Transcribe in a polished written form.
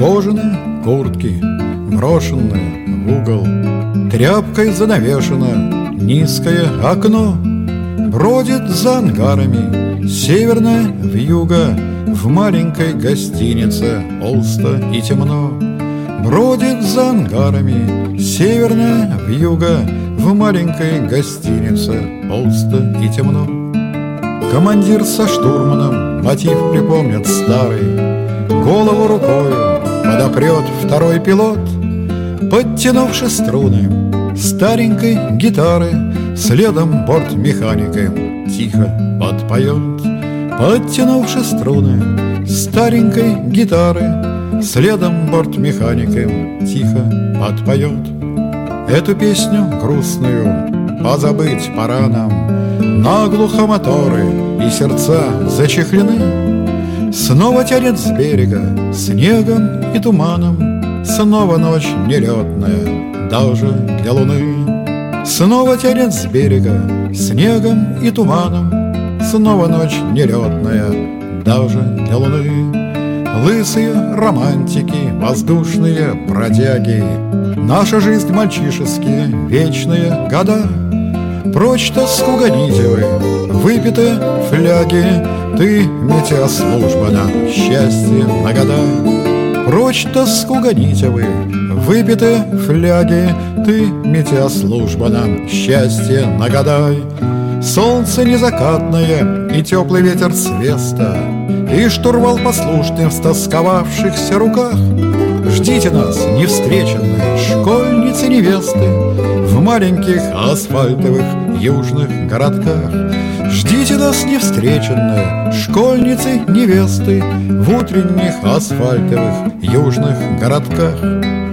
Кожаные куртки, брошенные в угол, тряпкой занавешено низкое окно. Бродит за ангарами северная вьюга, в маленькой гостинице пусто и темно. Бродит за ангарами северная вьюга, в маленькой гостинице пусто и темно. Командир со штурманом мотив припомнят старый, голову рукою подопрет второй пилот, подтянувши струны старенькой гитары, следом бортмеханика тихо подпоет. Подтянувши струны старенькой гитары, следом бортмеханика тихо подпоет. Эту песню грустную позабыть пора нам, наглухо моторы и сердца зачехлены. Снова тянет с берега снегом и туманом, снова ночь нелетная даже для луны. Снова тянет с берега снегом и туманом, снова ночь нелетная даже для луны. Лысые романтики, воздушные бродяги, наша жизнь мальчишеские вечные года. Прочь тоску гоните вы, выпитые фляги, ты метеослужба нам счастье нагадай. Прочь тоску гоните вы, выпитые фляги, ты метеослужба нам счастье нагадай. Солнце незакатное и теплый ветер с веста, и штурвал послушный в стосковавшихся руках. Ждите нас, невстреченные школьницы-невесты, в маленьких асфальтовых южных городках. Ждите нас, невстреченные школьницы-невесты, в утренних асфальтовых южных городках.